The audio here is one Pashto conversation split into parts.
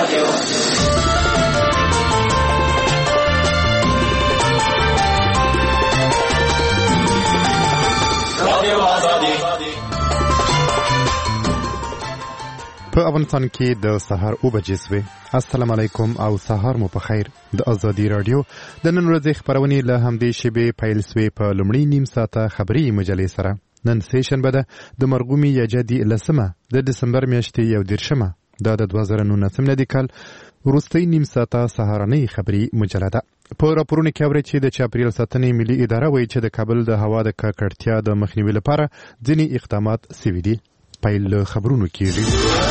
په افغانستان کې د سهار 9 بجې شوې. السلام علیکم او سهار مو په خیر. د ازادي رادیو د نن ورځې خبرونه له همدې شیبې پیل شوې. په لومړی نیم ساعته خبري مجلې سره نن سیشن بده د مرغومي یجدي لسمه د دسمبر میاشتې 11مه د 2019 نه د کال وروستۍ نیم ساعته سهارنۍ خبري مجله ده. په راپورونو کې اوري چې د چاپریل ساتنې ملي اداره وایي چې د کابل د هوا د ککړتیا د مخنیوي لپاره ځینې اقدامات سوي دي. پیل خبرونو کېږي.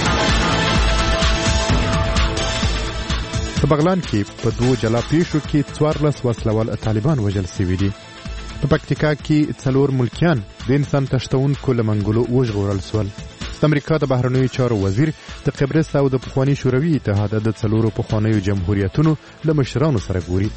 په بغلان کې په 2 جلا پیښو کې 14 وسلوال طالبان وژل شوي دي. په پکتیکا کې 4 ملکیان د انسان تښتونکو له منګولو وژغورل شول. د امریکا د بهرنیو چارو وزیر د قبرس او د پخواني شوروي اتحاد د 4 پخوانیو جمهوریتونو له مشرانو سره ګوري.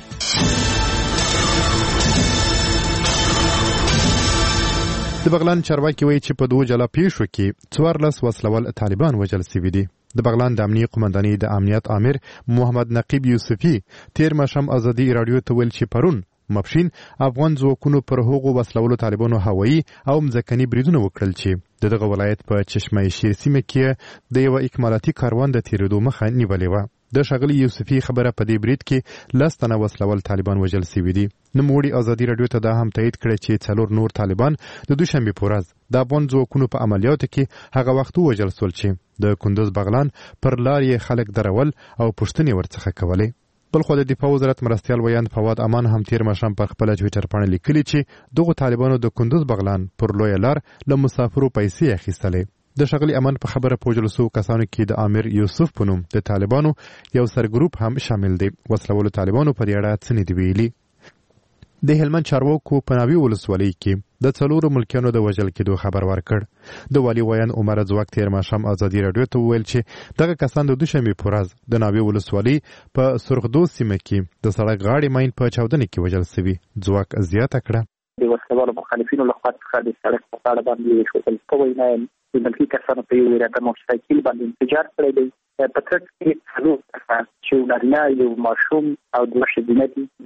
د بغلان چارواکي وایي چې په 2 جلا پیښو کې 14 وسلوال طالبان وژل شوي دي. د بغلان د امنیت قومندانۍ د امنیت امیر محمد نقیب یوسفی تیر ماښام ازادي رادیو ته ویل چې پرون مبشین افغان ځواکونو پر هغو وسلوالو طالبانو هوایي او مځکني بریدونه وکړل چې دغه ولایت په چشمه شیر سیمه کې د یو اکمالاتي کاروان د تیریدو مخه نیولې وه. د ښاغلي یوسفي خبره په دې برید کې 10 تنه وسلوال طالبان وژل شوي دي. نوموړي ازادي رادیو ته دا هم تایید کړی چې 4 نور طالبان د دوشنبې په ورځ د افغان ځواکونو په عملیاتو کې هغه وخت وژل شول چې د کندوز بغلان پر لار یې خلک درول او پوښتنې ورڅخه کولې. بلخو د دفاع وزارت مرستیال ویاند فواد امان هم تیر ماښام پر خپل ټویټر باندې لیکلي چې دغه طالبانو د کندوز بغلان پر لوی لار له مسافرو پیسې اخیستلې. د ښاغلي امان په خبره پوجل سو کسانو کې د امیر یوسف په نوم د طالبانو یو سرګروپ هم شامل دی. وسلوالو طالبانو په دې اړه څه نه دی ویلي. د هلمند چارواکو په ناوی ولسوالۍ کې د 4 ملکیانو د وژل کېدو خبر ورکړ. د والي ویان عمر ځواک تیر ماښام ازادي رادیو ته وویل چې دغه کسان د دوشنبې په ورځ د ناوی ولسوالۍ په سرخدو سیمه کې د سړک غاړې ماین په چاودنه کې وژل شوي. ځواک زیاته کړه د وسلوالو مخالفینو لخوا څخه د سړک په غاړه باندې وشوتل شوی نه د ملکي کسانو په یو راته موټرسایکل باندې انفجار کړی دی. په ترڅ کې 4 کسان چې نارینه یو ماشوم او 2 ښځینه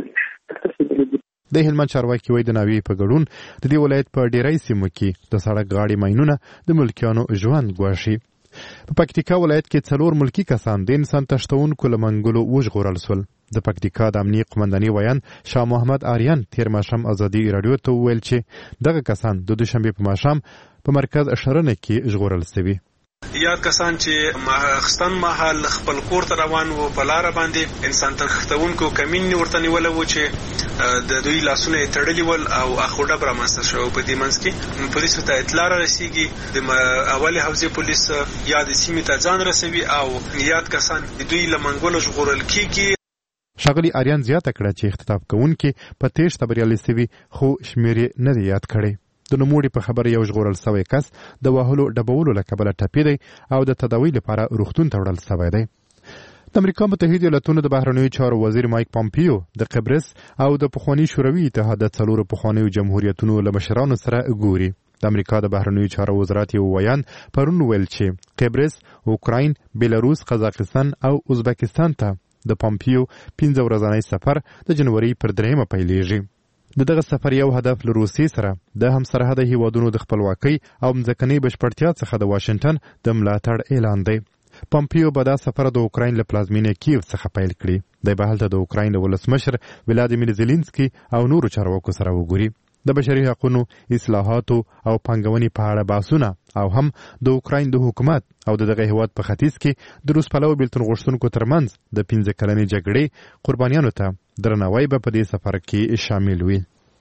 دي. د هلمند چارواکي وایي د ناوی په ګډون د دې ولایت په ډیری سیمو کې د سړک غاړې ماینونه د ملکیانو ژوند ګواښي. په پکتیکا ولایت کې 4 ملکی کسان د انسان تښتونکو له منګولو وژغورل شول. د پکتیکا د امنیت قومندانۍ ویان شاه محمد آریان تیر ماښام ازادي رادیو ته وویل چې دغه کسان د دوشنبې په ماښام په مرکز شرنه کې ژغورل شوي. یاد کسان چې ماخستن مهال خپل کور ته روان وو په لار باندې انسان تښتونکو کمین ورته نیول وو چې د دوی لاسونه تړلي ول او اخوډه برامنځته شو. په دې منځ کې پولیسو ته اطلاع رسیږي. د اول حوزې پولیس یاد سیمې ته ځان رسوي او یاد کسان د دوی له منګولو ژغورل کیږي. ښاغلي آریان زیاته کړه چې اختطاف کوونکي په تېښته بریالي شوي خو شمېر یې نه دی یاد کړی. د نوموړي په خبره یو ژغورل شوی کس د وهلو ډبولو له کبله ټپي دی او د تداوی لپاره روغتون ته وړل شوی دی. د امریکا متحده ایالاتونو د بهرنیو چارو وزیر مایک پامپیو د قبرس او د پخواني شوروي اتحاد د 4 پخوانیو جمهوریتونو له مشرانو سره ګوري. د امریکا د بهرنیو چارو وزارت یو ویان پرون ویل چې قبرس، اوکراین، بیلاروس، قزاقستان او ازبکستان ته د پامپیو 15 ورځنی سفر د جنوري پر 3 پیلېږي. دغه سفر یو هدف له روسیې سره د همسرحده هیوادونو د خپلواکۍ او مځکنۍ بشپړتیا څخه د واشنګټن د ملاتړ اعلان دی. پامپیو به دا سفر د اوکراین له پلازمینې کیو څخه پیل کړي. دی به هلته د اوکراین د ولسمشر ولادیمیر زیلینسکي او نورو چارواکو سره وګوري. د بشري حقوقو، اصلاحاتو او پانګونې په اړه بحثونه او هم د اوکراین د حکومت او دغه هیواد په ختیځ کې د روس پلوي بیلتون غوښتونکو ترمنځ د 15 کلنې جګړې قربانیانو ته درناوی به په دې سفر کې شامل وي.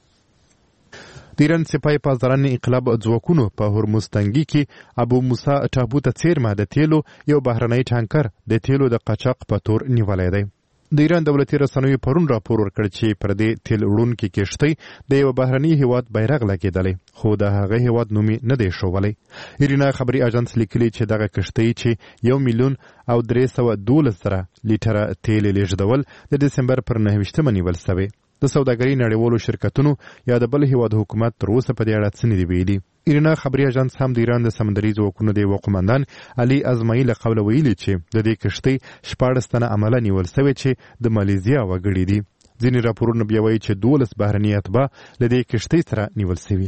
د ایران سپاه پاسداران انقلاب ځواکونو په هرمز تنګي کې ابو موسی ټابو ته څیرمه د تیلو یو بهرنی ټانکر د تیلو د قاچاق په تور نیولای دی. د ایران دولتي رسنیو پرون راپور ورکړ چې پر دې تیل وړونکي کښتۍ د یو بهرني هیواد بیرغ لګېدلی خو د هغه هیواد نوم نه دی ښوولی. ایرینا خبري اژانس لیکلي چې دغه کښتۍ چې 1,312,000 لیټره تیل لیږدول د دسمبر پر 9 نیول شوې. د سوداګرۍ نړیوالو شرکتونو یا د بل هیواد حکومت تر اوسه په دې اړه څه نه دي ویلي. ایرنا خبري اژانس هم د ایران د سمندري ځواکونو د یو قومندان علي ازمایي له قوله ویلي چې د دې کشتۍ 14 تنه عمله نیول شوی چې د مالیزیا وګړي دي. ځینې راپورونه بیا وایي چې 12 بهرني اتباع له دې کشتۍ سره نیول شوي.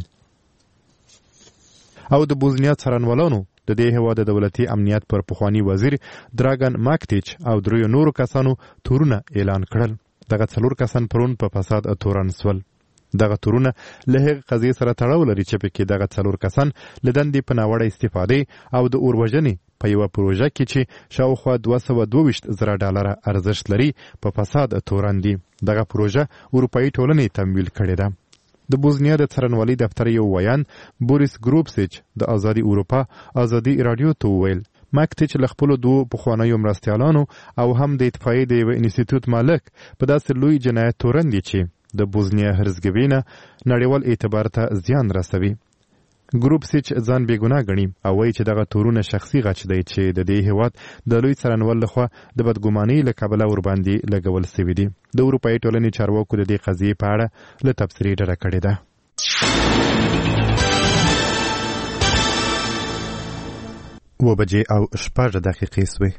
او د بوزنیا څارنوالانو د دې هېواد د دولتي امنیت پر پخوانی وزیر دراګن ماکټیچ او دریو نورو کسانو تورونه اعلان کړل. دغه 4 کسان پرون په فساد تورن سول. دغه تورونه له هغې قضیې سره تړاو لري چې پکې دغه 4 کسان له دندې په ناوړه استفادې او د اوروژنې په یوه پروژه کې چې شاوخوا $222,000 ارزښت لري په فساد تورن دي. دغه پروژه اروپایي ټولنې تمویل کړې ده. د بوزنیا د څارنوالۍ دفتر یو ویان بوریس ګروپسیچ د ازادي اروپا ازادي رادیو ته وویل ماکټیچ له خپلو 2 پخوانیو مرستیالانو او هم د اتفاقیې د یوه انسټیټیوټ مالک په داسې لوی جنایت تورن دي چې د بوزنیا هرزګوینا نړیوال اعتبار ته زیان رسوي. ګروپسیچ ځان بېګناه ګڼي او وایي چې دغه تورونه شخصي غچ دی چې د دې هېواد د لوی څارنوال لخوا د بدګمانۍ له کبله ورباندې لګول سوي دي. د اروپایي ټولنې چارواکو د دې قضیې په اړه له تبصرې ډډه کړې ده. 7:06 سوې.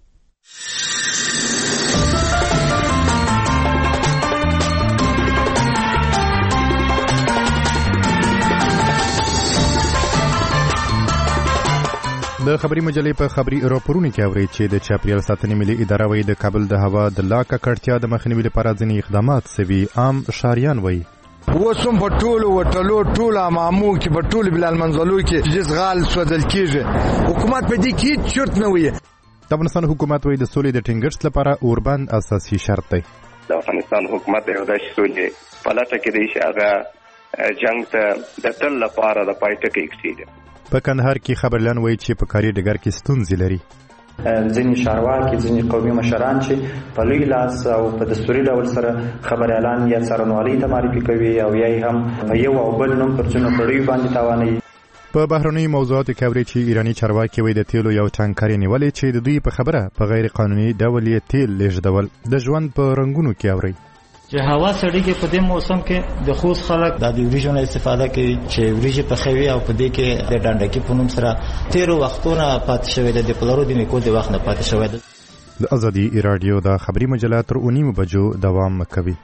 د خبري مجلې په خبري راپورونو کې اوري چې د چاپیریال ساتنې ملي اداره وایي د کابل د هوا د لا ککړتیا د مخنیوي لپاره ځینې اقدامات سوي. عام شاریان وایي وسوم په ټولو وټلو ټوله مامو کې په ټولو بلال منزلو کې جزغال سوځل کېږي. حکومت په دې کې چرت نه وي. د افغانستان حکومت وایي د سولې د ټینګښت لپاره اوربند اساسي شرط دی. د افغانستان حکومت یو د سولې په لټه کې دی چې هغه جنگ ته د تل لپاره د پای ټکی کېږي. په کندهار کې خبرلیان وایي چې په کاري ډګر کې ستونزې لري. ځینې چارواکي ځینې قومي مشران چې په لوی لاس او په دستوري ډول سره خبر اعلان یا څارنوالۍ ته معرفي کوي او یا هم په یو او بل نوم پر ځینو کړیو باندې تاوانوي. په بهرنیو موضوعاتو کې اوري چې ایراني چارواکي وایي د تیلو یو ټانکر یې نیولی چې د دوی په خبره په غیر قانوني ډول یې تیل لیږدول. د ژوند په رنګونو کې اوري چې هوا سړیږي په دې موسم کې د خوست خلک د وریجو نه استفاده کوي چې وریجې پخوي او په دې کې د ډانډکي په نوم سره تیرو وختونه پاتې شوی د پلارو د نیکو د وخت نه پاتې شوی ده. د ازادي رادیو د خبري مجله تر 9 بجو دوام کوي.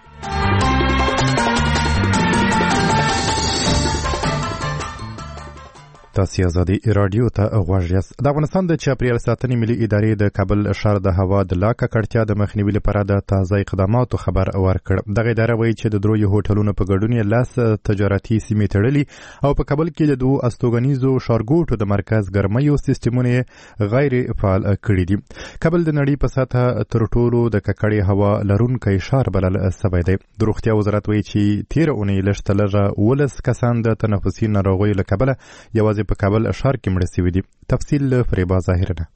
تاسو ازادي رادیو ته غوږ یاست. د افغانستان د چاپیریال ساتنې ملي ادارې د کابل ښار د هوا د لا ککړتیا د مخنیوي لپاره د تازه اقداماتو خبر ورکړ. دغه اداره وایي چې د درویو هوټلونو په ګډون یې 10 تجارتي سیمې تړلي او په کابل کې د 2 استوګنیزو ښارګوټو د مرکز ګرمیو سیستمونه غیر فعال کړي دي. کابل د نړۍ په سطحه تر ټولو د ککړې هوا لرونکی ښار بلل شوی دی. د روغتیا وزارت وایي چې تېره اونۍ لږ تر لږه 12 کسان د تنفسي ناروغیو له کبله یوازې په کابل ښار کې مړه شوي دي. تفصیل فریبا ظاهر نه.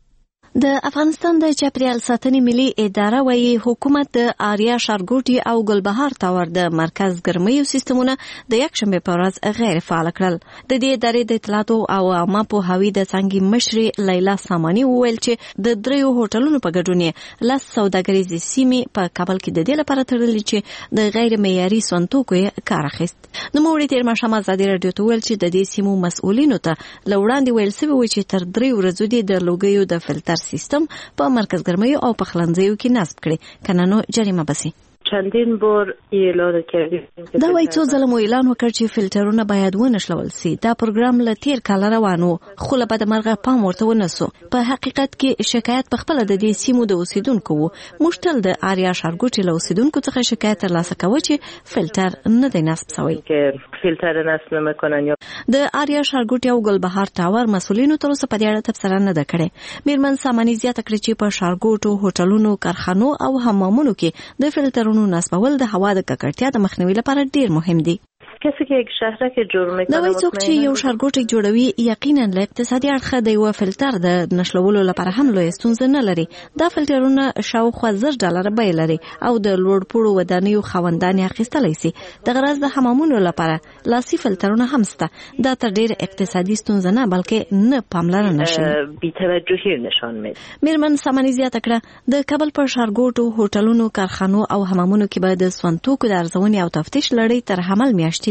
د افغانستان د چاپیریال ساتنې ملي اداره وایي حکومت د آریا ښارګوټي او ګلبهار تاور د مرکز ګرمیو سیستمونه د یکشنبې په ورځ غیر فعال کړل. د دې ادارې د اطلاعاتو او عامه پوهاوي د څانګې مشرې لیلا سامانی وویل چې د دریو هوټلونو په ګډون یې 10 سوداګریزې سیمې په کابل کې د دې لپاره تړلې چې د غیر معیاري سونتوکو یې کار اخیست. نوموړي تېر ماښام ازادي راډیو ته ویل چې د دې سیمو مسؤلینو ته له وړاندې ویل شوي و چې تر 3 ورځو دې د لوګیو د فلټر سیستم په مرکز ګرمیو او پخلنځیو کې نصب کړي کنه نو جریمه بسي. چندین بار اعلان کردیم. دا وایي څو ځله مو اعلان وکړ چې فلټرونه باید ونښلول سي. دا پروګرام له تیر کال روان و خو له بدمرغه پام ورته ونسو. په حقیقت کې شکایت په خپل د دې سیمو د اوسیدونکو وو. موږ تل د آریا ښارګوټي له اوسیدونکو څخه شکایت ترلاسه کوو چې فلټر نه دی نصب شوی. فلټر نصب نمی‌کنن. د آریا ښارګوټي او ګلبهار تاور مسؤلینو تر اوسه په دې اړه تبصره نه ده کړې. میرمن سامانی زیاته کړې چې په ښارګوټو، هوټلونو، کارخانو او حمامونو کې د فلټرونو نصبول د هوا د ککړتیا د مخنیوي لپاره ډیر مهم دي. کسی که یک شهرک جوړ میکنه دا وایي څوک چې یو ښارګوټی جوړوي یقینا له اقتصادي اړخه د یو فلټر د نښلولو لپاره هم لوی ستونزه نه لري. دا فلټرونه شاوخوا $10 بیه لري او د لوړ پوړو ودانیو خاوندان یې اخیستلی سي. د غرض د حمامونو لپاره لاسي فلټرونه هم شته. دا تر ډیر اقتصادي ستونزه نه بلکې نه پاملرنه شي. بی‌توجهی نشان میده. میرمن سامانی زیاته کړه د کابل پر ښارګوټو، هوټلونو، کارخانو او حمامونو کې به د سونتوکو د ارزونې او تفتیش لړۍ تر حمل میاشتې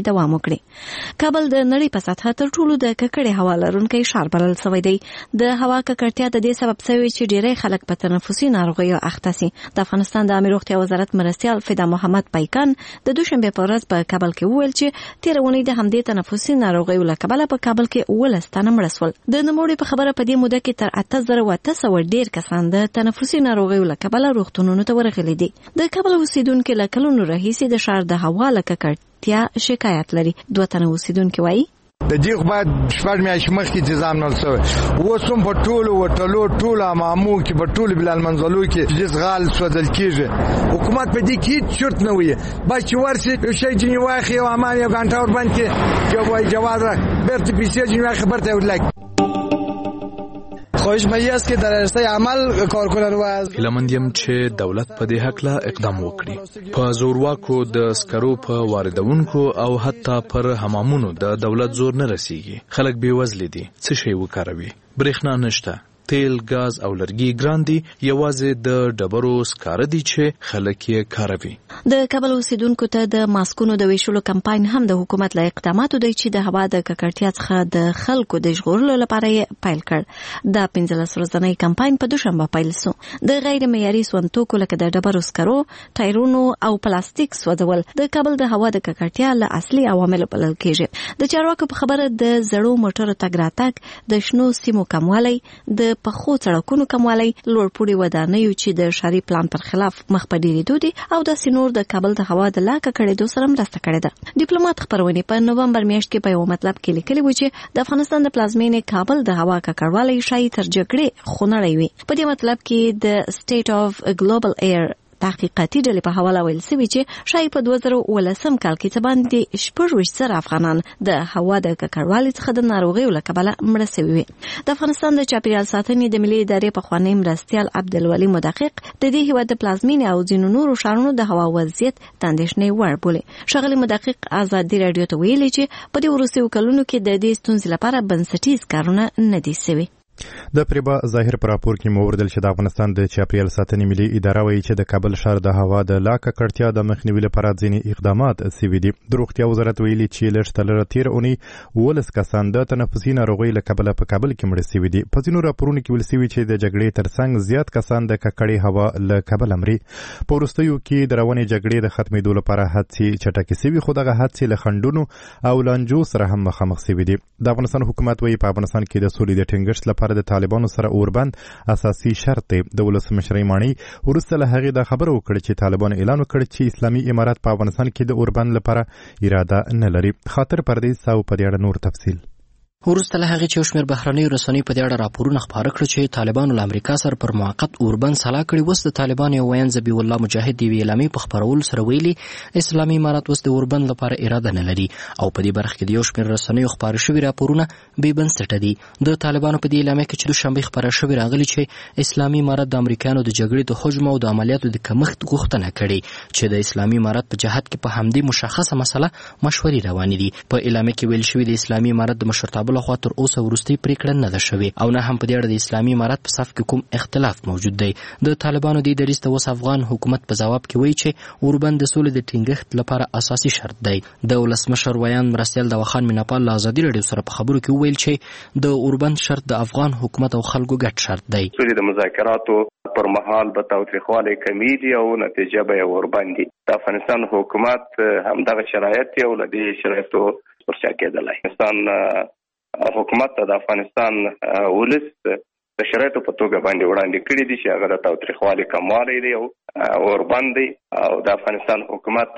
کې دوام وکړي. کابل د نړۍ په سطحه تر ټولو د ککړې هوا لرونکی ښار بلل شوی دی. د هوا ککړتیا د دې سبب شوی چې ډېری خلک په تنفسي ناروغیو اخته سي. د افغانستان د عامه روغتیا وزارت مرستیال فدا محمد پایکان د دوشنبه په ورځ په کابل کې وویل چې تیرونی د همدې تنفسي ناروغیو له کبله په کابل کې 19 تنه مړه شول. د نوموړي په خبره په دې موده کې تر 8800 ډیر کسان د تنفسي ناروغیو له کبله روغتونونو ته ورغلي دي. د کابل اوسیدونکو له کلونو راهیسې د ښار د هوا له ککړتیا شکایت لري. 2 تنه اوسیدونکو وایي د دې خو باید شپږ میاشتې مخکې تنظیم نه شوی. اوس هم په ټولو وټلو ټوله مامو کې په ټولو بلال منزلو کې چې غال سوځل کېږي. حکومت په دې کې هیڅ چرت نه وي. باید چې ورسي یو شی ځینې واخلي او امان یو ګنټه ورباندې جواز بیرته پیسې ځینې واخلي برته ورلګي. خواهش مې است که در عرصه عمل کارکنان و هیلمندیم چې دولت په دې حق لا اقدام وکړي. په زورواکو د سکرو په واردونکو او حتی پر حمامونو د دولت زور نه رسیږي. خلک بې وزله دي. څه شی وکاروي؟ برېښنا نشته. تیل، غاز او لرګي ګران دي. یوازې د ډبرو سکاره دي چې خلک یې کاروي. د کابل اوسیدونکو ته د ماسکونو د ویشلو کمپاین هم د حکومت له اقداماتو دی چې د هوا د ککړتیا څخه د خلکو د ژغورلو لپاره یې پیل کړ. د 15 ورځنی کمپاین په دوشنبه پیل شو. د غیر معیاري سونتوکو لکه د ډبرو سکرو، ټایرونو او پلاستیک سوځول د کابل د هوا د ککړتیا له اصلي عواملو بلل کېږي. د چارواکو په خبره د زړو موټرو تګ راتګ، د شنو سیمو کموالی، د پخو سړکونو کموالی، لوړپوړي ودانیو چې د ښاري پلان پر خلاف مخ په ډیریدو دي او داسې نور د کابل د هوا د لا ککړېدو سره مرسته کړې ده. ډیپلوماټ خپرونې په نومبر میاشت کې په یو مطلب کې لیکلي و چې د افغانستان د پلازمینې کابل د هوا ککړوالی شاید تر جګړې خونړی وي. په دې مطلب کې د سټیټ اف ګلوبل ایر تحقیقاتي ډلې په حواله ویل شوي چې شاید په 2019 کال کې څه باندې 16,000 افغانان د هوا د ککړوالي څخه د ناروغیو له کبله مړه شوي وي. د افغانستان د چاپیریال ساتنې د ملي ادارې پخوانی مرستیال عبدالولي مدقق د دې هیواد د پلازمینې او ځینو نورو ښارونو د هوا وضعیت د اندېښنې وړ بولي. ښاغلي مدقق ازادي راډیو ته ویلي چې په دې وروستیو کلونو کې د دې ستونزې لپاره بنسټیز کارونه نه دي شوي. د پریبا ظاهر پر راپور کې موردل چې د افغانستان د چاپیریال ساتنې ملي اداره وایي چې د کابل ښار د هوا د لا ککړتیا د مخنیوي لپاره ځینې اقدامات شوي دي. د روغتیا وزارت ویلي چې لږ تر لږه تیر اونۍ 19 کسان د تنفسي ناروغۍ له کبله په کابل کې مړه شوي دي. په ځینو راپورونو کې ویل شوي چې د جګړې ترڅنګ زیات کسان د ککړې هوا له کبله مري. په وروستیو کې د روانې جګړې د ختمېدو لپاره هڅې چټکې شوي، خو دغه هڅې له خنډونو او لانجو سره هم مخامخ شوي دي. د افغانستان حکومت وایي په افغانستان کې د سولې د ټینګښت لپاره د طالبانو سره اوربند اساسي شرط دی. د ولسمشرۍ ماڼۍ وروسته له هغې دا خبره وکړه چې طالبانو اعلان وکړ چې اسلامي امارات په افغانستان کې د اوربند لپاره اراده نه لري. خاطر پردیس او په دې اړه نور تفصیل. وروسته له هغې چې یو شمېر بهرنیو رسنیو په دې اړه راپورونه خپاره کړل چې طالبانو له امریکا سره پر موقت اوربند سلا کړي. اوس د طالبانو یو ویاند ذبیح الله مجاهد د یوې اعلامیې په خپرولو سره ویلي اسلامي امارات اوس د اوربند لپاره اراده نه لري او په دې برخه کې د یو شمېر رسنیو خپاره شوي راپورونه بې بنسټه دي. د طالبانو په دې اعلامیه کې چې دوشنبه خپاره شوي راغلي چې اسلامي امارات د امریکایانو د جګړې د حجم او د عملیاتو د کمښت غوښتنه کړې چې د اسلامي امارات په جهت کې په همدې مشخصه مسله مشورې روانې دي. په اعلامیه کې ویل شوي د اسلامي امارات د مشرتابه لخوا تر اوسه وروستۍ پریکړه نه ده شوې او نه هم په دې اړه د اسلامي امارات په صف کې کوم اختلاف موجود دی. د طالبانو د دریځ ته اوس افغان حکومت په ځواب کې وایي چې اوربند د سولې د ټینګښت لپاره اساسي شرط دی. د ولسمشر ویاند مرستیال دواخان میناپال له ازادي راډیو سره په خبرو کې وویل چې د اوربند شرط د افغان حکومت او خلکو ګډ شرط دی. سولې د مذاکراتو پر مهال به تاوتریخوالی کمیږي او نتیجه به یې وربند دي. د افغانستان حکومت همدغه شرایط یې او له دې شرایطو پر شا کېدلی. افغانستان حکومت ته د افغانستان ولس د شرایطو په توګه باندې وړاندې کړي دي چې هغه د تاوتریخوالي کموالی دی او اوربند دی او د افغانستان حکومت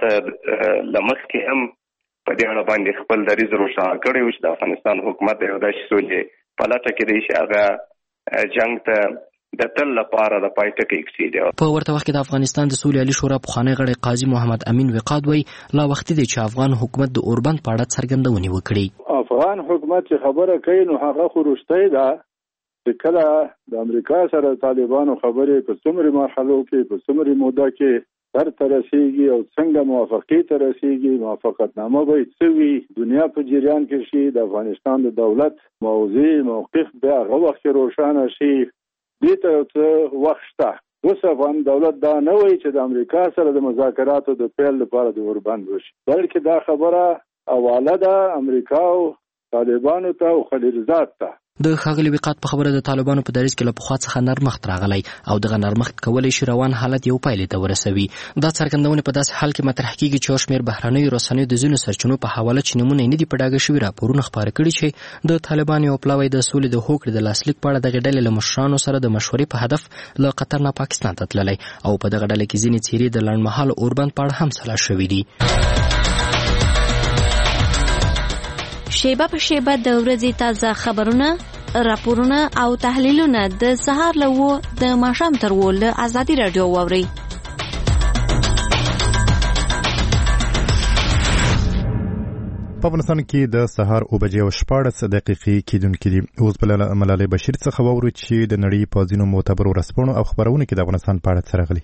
له مخکې هم په دې اړه باندې خپل دریځ روښانه کړی و چې د افغانستان حکومت یو داسې سولې په لټه کې دی چې هغه جنګ ته د تل لپاره د پای ټکی کېږدي. په ورته وخت کې د افغانستان د سولې عالي شورا پخوانی غړی قاضي محمد امین وقاد وایي لا وختي دی چې افغان حکومت د اوربند په اړه څرګندونې وکړي. افغان حکومت چې خبره کوي نو هغه خو وروستی ده چې کله د امریکا سره طالبانو خبرې په څومره مرحلو کې په څومره موده کې سر ته رسیږي او څنګه موافقې ته رسیږي، موافقتنامه به څه وي، دنیا په جریان کې شي، د افغانستان د دولت موقف بیا هغه وخت روښانه شي. دې ته یو څه وخت شته. اوس افغان دولت دا نه وایي چې د امریکا سره د مذاکراتو د پیل لپاره د اوربند وشي، بلکې دا خبره حواله ده امریکا او طالبانو ته او خلیلزاد ته. د ښاغلي وقات په خبره د طالبانو په دریځ کې له پخوا څخه نرمښت راغلی او دغه نرمښت کولی شي روان حالت یو پایلې ته ورسوي. دا څرګندونې په داسې حال کې مطرح کیږي چې یو شمېر بهرنیو رسنیو د ځینو سرچینو په حواله چې نومونه یې نه دي په ډاګه شوي راپورونه خپاره کړي چې د طالبانو یو پلاوی د سولې د هوکړې د لاسلیک په اړه دغې ډلې له مشرانو سره د مشورې په هدف له قطر نه پاکستان ته تللی او په دغه ډله کې ځینې څیرې د لنډمهاله اوربند په اړه هم سلا شوي دي. شیبه په شیبه د ورځې تازه خبرونه، راپورونه او تحلیلونه د سهار له 9 د ماښام تر 10 له ازادي رادیو واورئ. په افغانستان کې د سهار 9:14 کېدونکې دي. اوس بل ملالۍ بشیر څخه واورو چې د نړۍ په ځینو معتبرو رسنیو او خبرونو کې د افغانستان په اړه څه راغلي.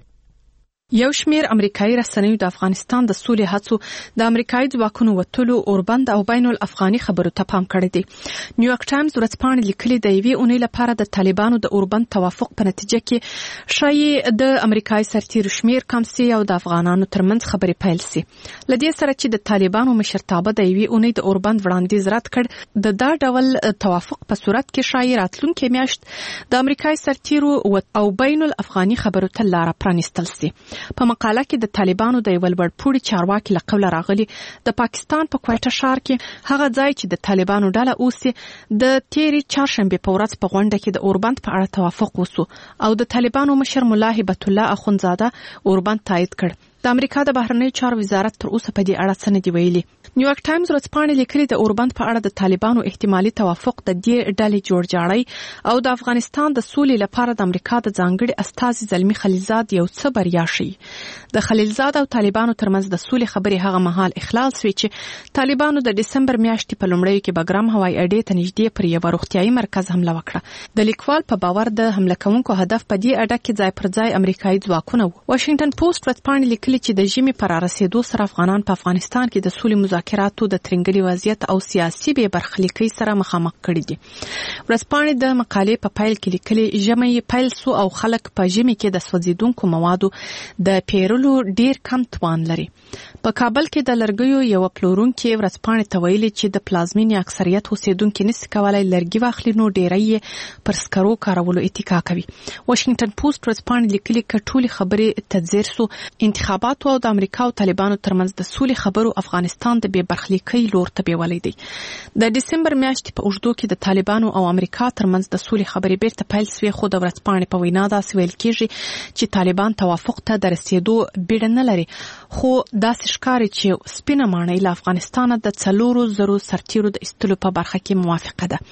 یو شمېر امریکایي رسنیو د افغانستان د سولې هڅو د امریکایي ځواکونو وتلو، اوربند او بین الافغاني خبرو ته پام کړی دی. نیویارک ټایمز ورځپاڼې لیکلي د یوې اونۍ لپاره د طالبانو د اوربند توافق په نتیجه کې ښایي د امریکایي سرتیرو شمېر کم سي او د افغانانو ترمنځ خبرې پیل سي. له دې سره چې د طالبانو مشرتابه د یوې اونۍ د اوربند وړاندیز رد کړ، د دا ډول توافق په صورت کې ښایي راتلونکې میاشت د امریکایي سرتیرو او بین الافغاني خبرو ته لاره پرانیستل سي. په مقاله کې د طالبانو د یو لوړپوړي چارواکي له قوله راغلي د پاکستان په کویټه ښار کې هغه ځای چې د طالبانو ډله اوسي د تیرې چهارشنبې په ورځ په غونډه کې د اوربند په اړه توافق وسو او د طالبانو مشر ملا هبت الله اخونزاده اوربند تایید کړ. د امریکا د بهرنیو چارو وزارت تر اوسه په دې اړه څه نه دی ویلي. نیویارک ټایمز ورځپاڼې لیکلي د اوربند په اړه د طالبانو احتمالي توافق د دې ډلې جوړجاړی او د افغانستان د سولې لپاره د امریکا د ځانګړي استازي زلمي خلیلزاد یو څه بریا شي. د خلیلزاد او طالبانو ترمنځ د سولې خبرې هغه مهال اخلال شوې چې طالبانو د دسمبر میاشتې په لومړیو کې بګرام هوایي اډې ته نږدې پر یو روغتیايي مرکز حمله وکړه. د لیکوال په باور د حمله کوونکو هدف په دې اډه کې ځای پر ځای امریکایي ځواکونه وو. واشنګټن پوسټ ورځپاڼې لیکلي چې د ژمي پر رسیدو سره افغانان په افغانستان کې د سولې مذاکراتو د ترنګلي وضعیت او سیاسي بې برخلیکۍ سره مخامخ کړي دي. ورځپاڼې د مقالې په پیل کې لیکلي ژمی پیل سو او خلک په ژمي کې د سوځیدونکو موادو د پیرلو ډیر کم توان لري. په کابل کې د لرګیو یو پلورونکي ورځپاڼې ته ویلي چې د پلازمینې اکثریت اوسیدونکو نشي کولای لرګي واخلي، نو ډیری پر سکرو کارولو اتکا کوي. واشنګټن پوسټ ورځپاڼې لیکلي چې ټولې خبرې تدزیر سو، انتخابات او د امریکا او طالبانو ترمنځ د سولې خبرو افغانستان د بې برخلیکۍ لور ته بیولې دي. د دسمبر میاشتې په اوږدو کې د طالبانو او امریکا ترمنځ د سولې خبرې بیرته پیل شوې، خو د ورځپاڼې په وینا داسې ویل کېږي چې طالبان توافق ته د رسیدو بیړه نه لري، خو داسې ښکاري چې سپینه ماڼۍ له افغانستانه د 400 سرتیرو د ایستلو په برخه کې موافقه ده.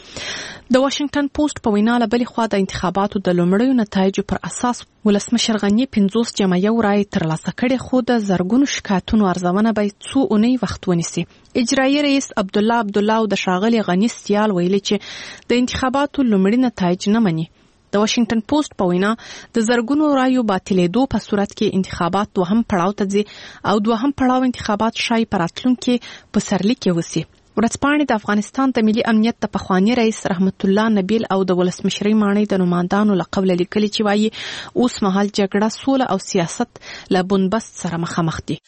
د واشنګټن پوسټ په وینا له بلې خوا د انتخاباتو د لومړیو نتایجو پر اساس ولسمشر غني 50 رای ترلاسه کړي، خو د زرګونو شکایتونو ارزونه به څو اونۍ وخت ونیسي. اجرایي رئیس عبدالله او د ښاغلي غني سیال ویلي چې د انتخاباتو لومړي نتایج نه مني. د واشنګټن پوسټ په وینا د زرګونو رایو باطلېدو په صورت کې انتخابات دوهم پړاو ته ځي او دوهم پړاو انتخابات شای پر راتلونکي په سرلی کې وسی. ورځپاڼې د افغانستان د ملي امنیت د پخوانی رئیس رحمت الله نبیل او د ولسمشرۍ ماڼۍ د نمائندانو له قوله لیکلي چې وایي اوس مهال جګړه، سوله او سیاست له بنبست سره مخامخ دي.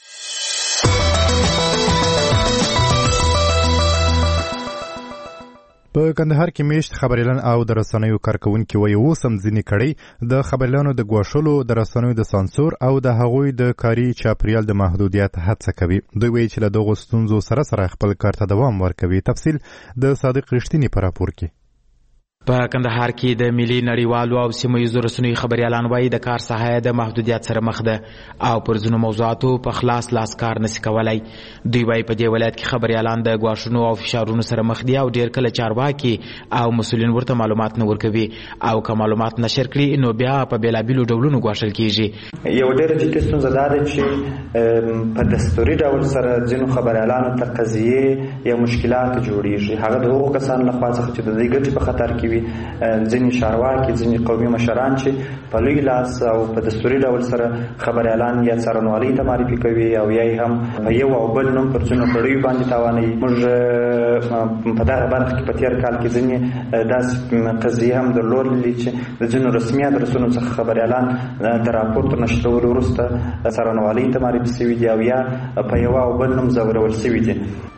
په کندهار کې میشت خبريالان او د رسنیو کارکونکي وایي اوس هم ځینې کړۍ د خبريالانو د ګواښلو، د رسنیو د سانسور او د هغوی د کاري چاپریال د محدودیت هڅه کوي. دوی وایي چې له دغو ستونزو سره خپل کار ته دوام ورکوي. تفصیل د صادق رښتینی په راپور کې. په کندهار کې د ملي نړیوالو او سیمه‌ییزو رسنیو خبريالان وایي د کار ساحه د محدودیت سره مخ ده او پر ځینو موضوعاتو په خلاص لاس کار نشي کولای. دوی وایي په دې ولایت کې خبريالان د ګواښونو او فشارونو سره مخ دي او ډیر کله چارواکي او مسؤلین ورته معلومات نه ورکوي او که معلومات نشر کړي نو بیا په بیلابیلو ډولونو ګواښل کیږي. یو ډیر جدي ستونزه ده چې په دستوري ډول سره ځینو خبريالانو ته قضیې یا مشکلات جوړیږي. هغه د هغو کسانو لخوا څخه چې د دې ګټې په خطر کې ځینې چارواکي، ځینې قومي مشران چې په لوی لاس او په دستوري ډول سره خبريالان یا څارنوالۍ ته معرفي کوي او یا هم په یو او بل نوم پر ځینو کړیو باندې تاوانوي. موږ په دغه برخه کې په تېر کال کې ځینې داسې قضیې هم درلودلې چې د ځینو رسمي ادرسونو څخه خبريالان د راپور تر نشرولو وروسته څارنوالۍ ته معرفي شوي دي او یا په یو او بل نوم ځورول شوي دي.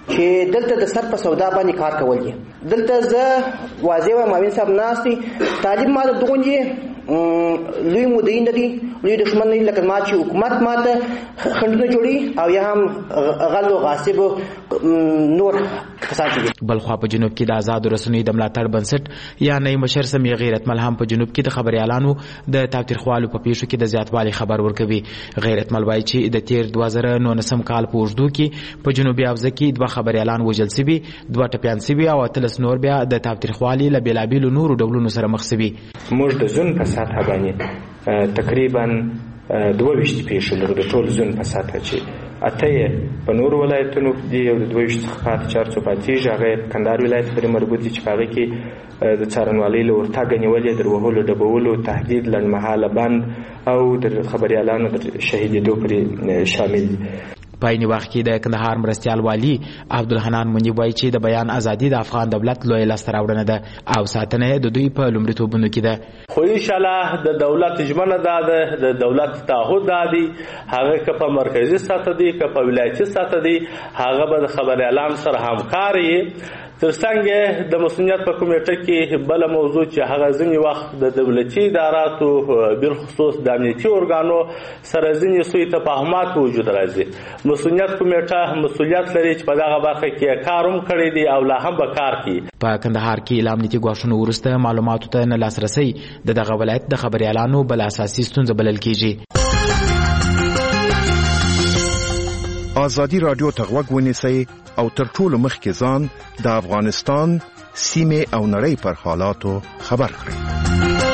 چې دلته د سر په سودا باندې کار کول دي. دلته زه واضح وایم معاون صاحب ناست دي طالب ما د دغونې لوی مدین دي لوی دشمن نه لکه ما چې حکومت ماته خندونه جوړي او یا هم غل او غاصب نور کسان دي. بلخوا په جنوب کې د آزاد رسنیو د ملاتړ بنسټ یا نه مشر سمي غیرت مل هم په جنوب کې د خبريالانو د تاوتریخوالو په پیښو کې د زیاتوالي خبر ورکوي. غیرت مل وایي چې د تیر 2019 کال په اوږدو کې په جنوبي حوزه کې 2 خبريالان وژل شوي، 2 ټپيان شوي او 13 نور بیا د تاوتریخوالي له بیلابیلو نورو ډولونو سره مخ شوي. موږ د زون په سطح باندې تقریبا 22 پیښې لرو د ټول زون په سطح چې اته په نور ولایتونو کې یو د 22 څخه پاتې 4 پاتې هغه کندهار ولایت پورې مربوط دي چې هغه کې د څارنوالۍ له ورتګ نیولې دروهلو ډبولو تهدید لنډمهاله بند او د خبريالانو د شهیدېدو پورې شامل دي. په عین وخت کې د کندهار مرستیال والی عبدالحنان منیب وایي چې د بیان ازادي د افغان دولت لوی لاسته راوړنه ده او ساتنه د دوی په لومړیتوبونو کې ده. خو ان شاء الله د دولت ژمنه ده د دولت تعهد ده هغه که په مرکزی سطح دي که په ولایتي سطح دي هغه به د خبريالانو سره همکار وي. ترڅنګ د مسؤلیت په کمیټه کې بل موضوع چې هغه ځینې وخت د دولتي اداراتو بالخصوص د امنیتي ارګانو سره ځینې سوء تفاهمات وجود راځي. مسؤلیت کمیټه مسؤلیت لري چې په دغه برخه کې کار هم کړی دی او لا هم به کار کوي. په کندهار کې له امنیتي ګواښونو وروسته معلوماتو ته نه لاسرسی د دغه ولایت د خبريالانو بل اساسي ستونزه بلل کیږي. آزادی رادیو ته غوږ ونیسئ او تر ټولو مخکې ځان د افغانستان سیمې او نړۍ پر حالاتو خبر کړئ.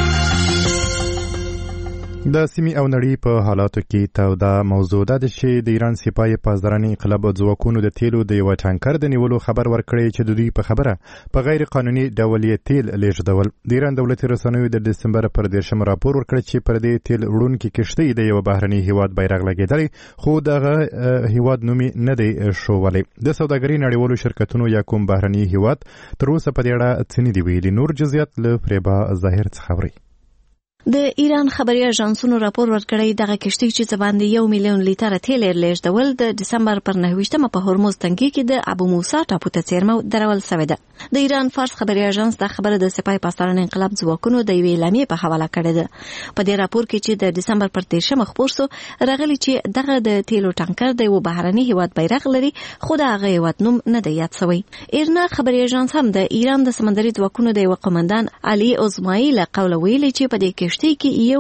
د سیمې او نړۍ په حالاتو کې توده موضوع ده چې د ایران سپاه پاسداران انقلاب ځواکونو د تیلو د یو ټانکر د نیولو خبر ورکړی چې د دوی په خبره په غیر قانوني ډول یې تیل لیږدول. د ایران دولتي رسنیو د دسمبر پر 10 راپور ورکړ چې پر دې تیل وړونکي کشتۍ د یو بهرني هیواد بیرغ لګیدلی خو دغه هیواد نوم نه دی ښوولی. د سوداګرۍ نړیوالو شرکتونو یا کوم بهرني هیواد تر اوسه په دې اړه څه نه دي ویلي. نور جزئیات له فریبا ظاهر څخه اورئ. د ایران خبري اژانسونو راپور ورکړی دغه کشتۍ چې باندې 1 میلیون لیټر تیل لیږدول د دسمبر پر 9 په هرمز تنګي کې د ابو موسی ټاپو ته څیرمه درول شوې ده. د ایران فارس خبري اژانس د خبره د سپاه پاسداران انقلاب ځواکونو د یوې اعلامیې په حواله کړې ده. په دې راپور کې چې د دسمبر پر 13 خبر شو راغلی چې دغه د تیلو ټانکر د یو بهرني هیواد بیرغ لري خو د هغه هیواد نوم نه دی یاد شوی. ایرنا خبري اژانس هم د ایران د سمندري ځواکونو د یو قومندان علي اوزمایي له قوله ویلي چې په دې کشتۍ کې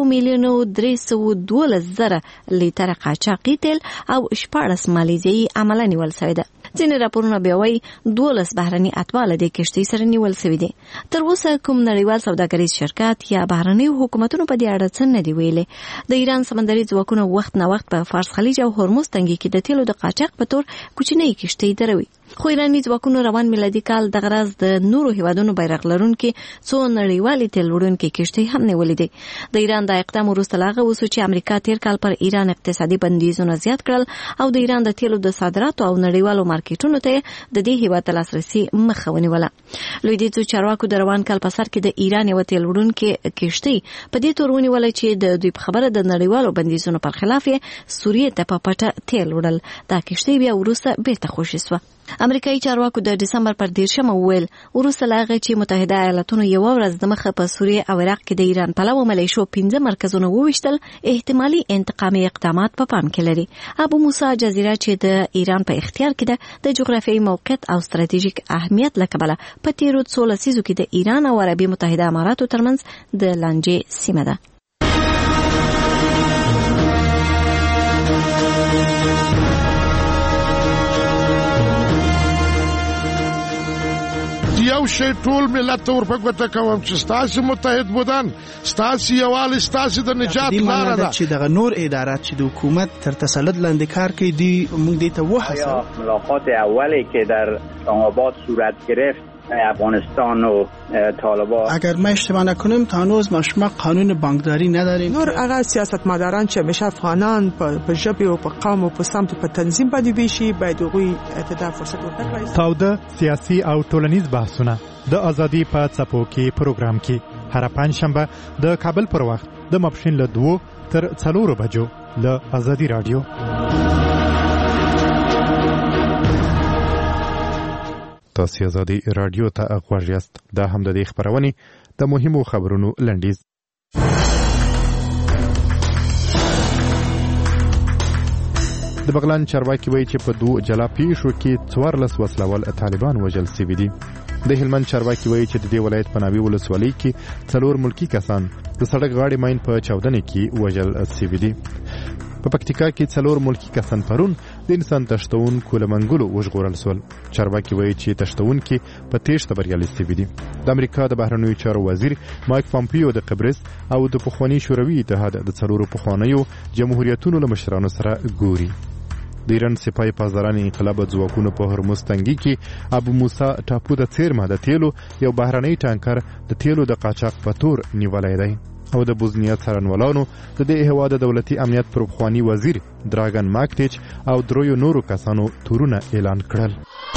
1,312,000 لیټر قاچاقي تیل او 14 مالیزیایي عمله نیول شوی ده. ځینې راپورونه بیا وایي 12 بهرني اتباع د کشتۍ سره نیول شوي دي. تر اوسه کوم نړیوال سوداګریز شرکت یا بهرني حکومتونو په دې اړه څه نه دی ویلي. د ایران سمندري ځواکونو وخت نه وخت په فارس خلیج او هرمز تنګي کې د تیلو د قاچاق په تور کوچنۍ کشتۍ دروي. خو ایراني ځواکونو روان میلادي کال د غرض د نورو هیوادونو بیرغ لرونکي څو نړیوالي تیل وړونکي کشتۍ هم نیولې دي. د ایران د اقدام وروسته لاغه وسو چې امریکا تیر کال پر ایران اقتصادي بندیزونه زیات کړل او د ایران د تیلو د صادراتو او نړیوالو مارکیټونو ته د دې هیواد لاسرسي مخه ونیوله. لویدیځو چارواکو د روان کال په سر کې د ایران یو تیل وړونکي کشتۍ په دې تور ونیوله چې د دوی په خبره د نړیوالو بندیزونو پر خلاف سوریې ته په پټه تیل وړل. دا کشتۍ بیا وروسته بیرته خوشي شوه. امریکایي چارواکو د دسمبر پر 10 وویل وروسته لاغه چې متحده ایالاتونو یو ورځ د مخه په سوریه او عراق کې د ایران پلوه ملیشو 15 مرکزونه وویشتل احتمالي انتقامي اقدامات په پام کې لري. ابو موسی جزیره چې د ایران په اختیار کې ده د جغرافیایي موقعیت او ستراتیژیک اهمیت له کبله په تیرو 16 لسیزو کې د ایران او عربي متحده اماراتو ترمنځ د لانجې سیمه ده. یو شی ټول ملت ته ورپګوته کوم چې ستاسو متحد بودن ستاسو یوال ستاسو د نجات لاره ده چې دغه نور ادارات چې د حکومت تر تسلط لاندې کار کوي دی موږ دې ته وحاسب. ملاقات اولی که در آباد صورت گرفت افغانستان و طالبان اگر ما اشتباه نکنیم تا هنوز ما شما قانون بانکداری نداریم. نور هغه سیاستمداران چې همیشه افغانان په ژبه او په قوم او په سمت په تنظیم باندې ویشي باید هغوی ته فرصت ورکړي. تاوده سیاسي او ټولنیز بحثونه د ازادي په څپو کې پروګرام کې هر پنځشنبه د کابل پر وخت د ماپښین له 2 تر 4 بجو له ازادي رادیو. تاسو آزادي رادیو ته غوږ یاست. دا هم د دې خبرونې د مهمو خبرونو لنډیز. د بغلان چارواکي وایي چې په 2 جلا پیښو کې 14 وسلوال طالبان وژل شوي دي. د هلمند چارواکي وایي چې د دې ولایت په ناوې ولسوالۍ کې 4 ملکي کسان د سړک غاړې ماین په چاودنې کې وژل شوي دي. په پکتیکا کې 4 ملکي کسان پرون د انسان تښتونکو له منګولو وژغورل شول. چارواکي وایي چې تښتونکي په تېښته بریالي شوي دي. د امریکا د بهرنیو چارو وزیر مایک پامپیو د قبرس او د پخواني شوروي اتحاد د 4 پخوانیو جمهوریتونو له مشرانو سره ګوري. د ایران سپاه پاسداران انقلاب ځواکونو په هرمز تنګي کې ابو موسی ټاپو د څیرمه د تیلو یو بهرنی ټانکر د تیلو د قاچاق په تور نیولای دی او د بوزنیا څارنوالانو د دې هیواد د دولتي امنیت پر پخواني وزیر دراګن ماکټیچ او درویو نورو کسانو تورونه اعلان کړل.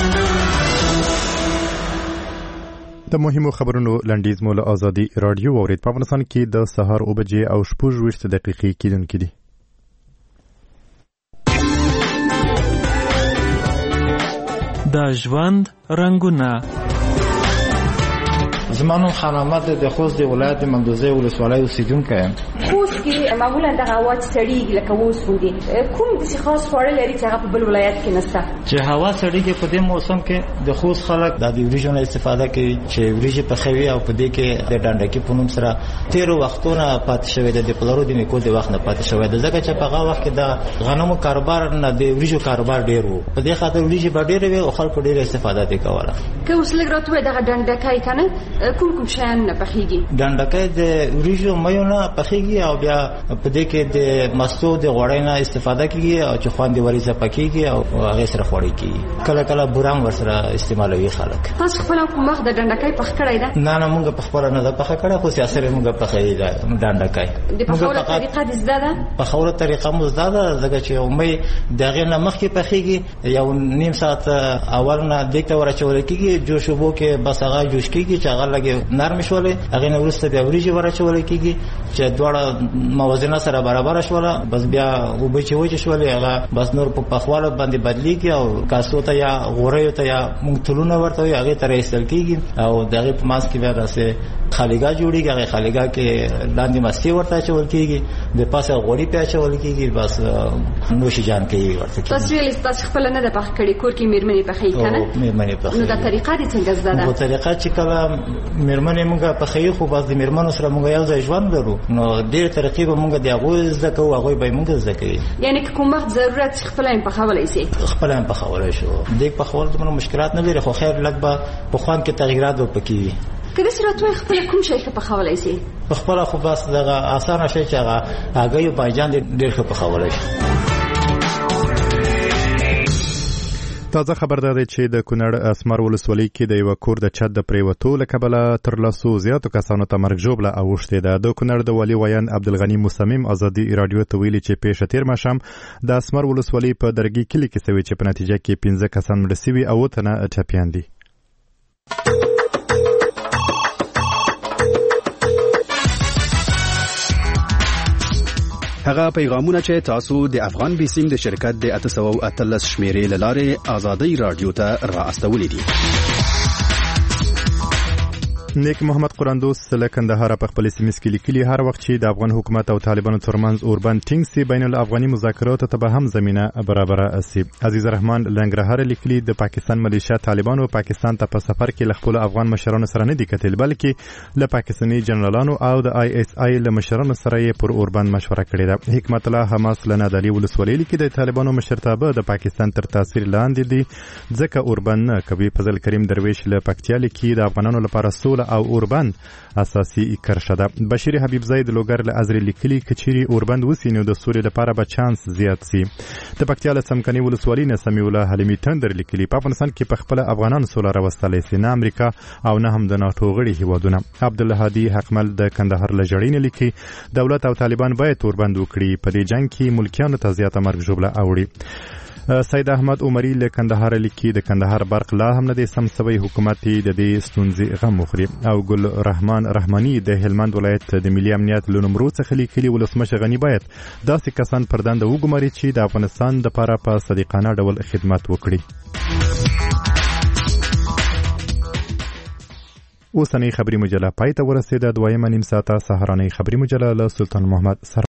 د مهمو خبرونو لنډیز مو له آزادي رادیو اورید. په افغانستان کې د سهار 7:26 کېدونکې دي. د ژوند رنگونه. زمانو خان احمد د خوست د ولایت مندوزه ولسوالۍ اوسیدونکی یم. خوست کې معمولا دغه هوا چې سړیږي لکه اوس وندي کوم داسې خاص خواړه لري چې هغه په بل ولایت کې نشته؟ چې هوا سړیږي په دې موسم کې د خوست خلک د وریجو نه استفاده کوي چې وریجې پخوي او په دې کې د ډانډکي په نوم سره تیرو وختونه پاتې شوی د پلارو د نیکو د وخت نه پاتې شوی د ځکه چې په هغه وخت کې د غنمو کاروبار نه د وریجو کاروبار ډیر وو. په دې خاطر وریجې به ډېرې وي او خلکو ډېره استفاده یې کوله. که اوس لږ راته وایي دغه ډانډکی کنه کوم شیان نه پخېږي؟ ډانډکی د وریجو میو نه پخېږي او بیا په دې کې د مستو د غوړۍ نه استفاده کیږي او چې خوند وریځه پکېږي او هغه سره خوړی کیږي. کله کله بوران ورسره استعمالوي خلک. تاسو خپل کوم وخت د ډانډکی پخ کړی ده؟ نه موږ په خپل نه ده پخ کړی خو سیاسره موږ پخېږي ډانډکی. د پخولو طریقه د زده ده؟ پخولو طریقه مو زده ده ځکه چې مې دغه نه مخکې پخېږي یو نیم ساعت اول نه دته ورچول کیږي جوشوبو کې بس هغه جوش کیږي چې هغه لګي نرم شولې هغه نو ورسته بیا وریجې ورچول کیږي چې دواړه موازنه سره برابر شوله بس بیا وبې چې وځي شولې هغه بس نور په پخواله باندې بدلیږي او کاسو ته یا غوړیو ته یا مونږ ورته هغه ترې استل کیږي او دغه په ماس کې بیا راسه خالیګا جوړیږي. هغه خالیګا کې لاندې مستی ورته چول کیږي د پاسه غوړی په چول کیږي بس نوش جان کوي ورته. تاسو خپل نه د پخ کړي کور کې میرمنې پخې کنه؟ میرمنې پخې. نو دا طریقه دي څنګه زده ده؟ نو طریقه چې کله میرمنې موږ پخې خو باز د میرمنو سره موږ یو ځای ژوند لرو نو ډېر طریقې به موږ د هغه زده کوو هغه به موږ زده کوي. یعنی کوم وخت ضرورت خپل هم پخولای شي؟ خپل هم پخولای شو. د پخول ته مشکلات نه لري خو خیر لږ به په خوان کې تغیرات وکړي. کله چې راتوي خپل کوم شي پخولای شي؟ خپل خو بس دغه اسانه شي چې هغه یو بایجان ډېر ښه پخولای شي. تازه خبر ده چې د کونړ اسمر ولسوالۍ کې د یو کور د چت د پریوتو له کبله تر لاسو زیاتو کسانو ته مرګ ژوبله اوښتې ده. د کونړ د والي ویان عبدالغني مصمم ازادي رادیو ته ویلي چې پیښه تیر ماښام د اسمر ولسوالۍ په درګي کلي کې شوې چې په نتیجه کې 15 کسان مړه شوي او 8 تنه ټپیان دي. هغه پیغامونه چې تاسو د افغان بیسیم د شرکت د 813 شمیرې لاره آزادي رادیو ته را استولې دي. نیک محمد قراندوس له کندهار په خپل سیمه کې لیکلي هر وخت چې د افغان حکومت او طالبانو ترمنځ اوربند ټینګ سي بین الافغاني مذاکراتو ته به هم زمينه برابره سي. عزیز الرحمن لنګرهار لیکلي د پاکستان ملیشیا طالبانو پاکستان ته په سفر کې له خپل افغان مشرانو سره نه دي کتل بلکې له پاکستاني جنرالانو او د ISI له مشرانو سره یې پر اوربند مشوره کړې ده. حکمت الله حماس لنادالي ولسوالۍ لیکي د طالبانو مشرتابه د پاکستان تر تاثیر لاندې دي ځکه اوربند نه کوي. فضل کریم درویش له پکتیا لیکي د افغانانو لپاره سوله او اوربند اساسي کرښه ده. بشیر حبیب زید لوګر له ازری لیکلي کچيري اوربند وسینو د سولې لپاره به چانس زیات سي. د پکتیا له سمکني ولسوالۍ نه سمیع الله حلیمي تندر لیکلي په افغانستان کې په خپل افغانان سوله راوستلای سي نه امریکا او نه هم د ناتو غړي هیوادونه. عبدالهادي حقمل د کندهار له جړین لیکي دولت او طالبان باید اوربند وکړي په دې جنگ کې ملکیانو ته زیاته مرګ ژوبله اوړي. سید احمد عمری له کندهار لیکي د کندهار برق لا هم نه د سم سوي حکومت د دې ستونزې غم مخري. او ګل رحمان رحماني د هلمند ولایت د ملي امنیت لنمرو څخه لیکلي ولسمشر غنی باید داسې کسان پر دنده وګماري چې د افغانستان لپاره په صادقانه ډول خدمت وکړي. اوسنۍ خبري مجله پای ته ورسېده. دویمه نیم ساعته سهارنۍ خبري مجله له سلطان محمد سره